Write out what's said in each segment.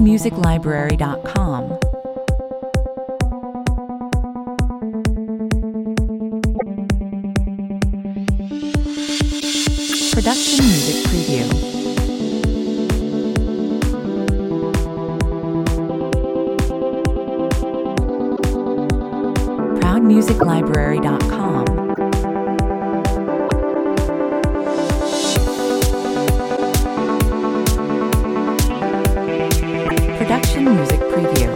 ProudMusicLibrary.com. Production Music Preview. ProudMusicLibrary.com. Production Music Preview.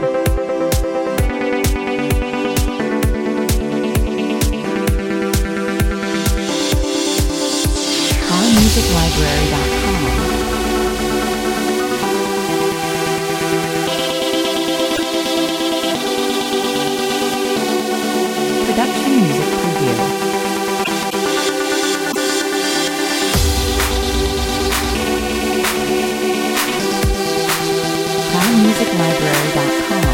ProudMusicLibrary.com. Production Music Preview. ProudMusicLibrary.com.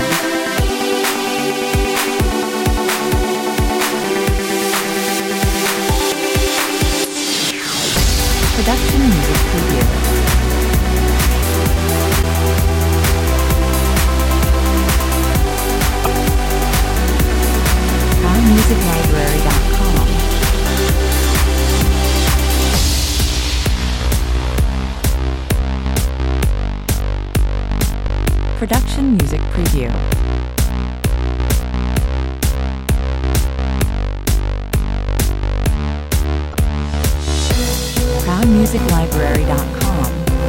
Production Music Preview. ProudMusicLibrary.com. Production Music Preview. ProudMusicLibrary.com.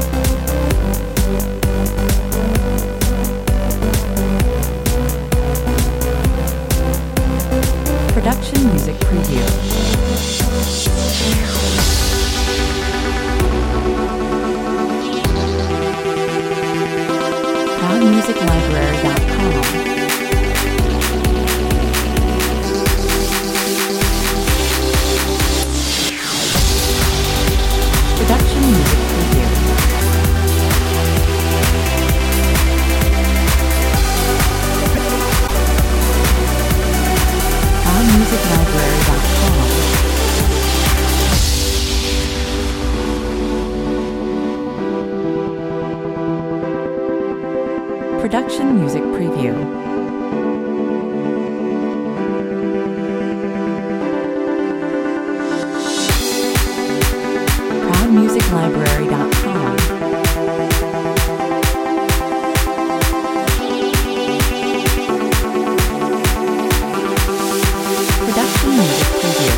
Production Music Preview. ProudMusicLibrary.com. Production Music Preview. ProudMusicLibrary.com. Production Music Preview. ProudMusicLibrary.com. Production Music Preview.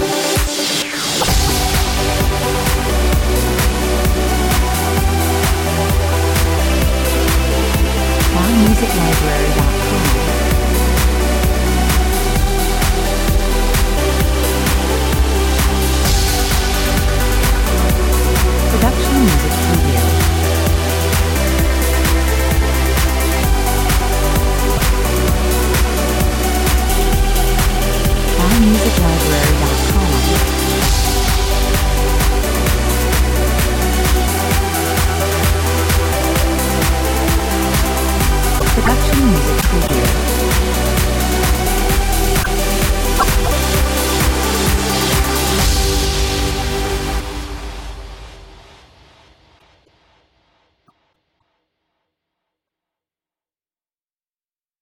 ProudMusicLibrary.com. Production Music Preview. ProudMusicLibrary.com.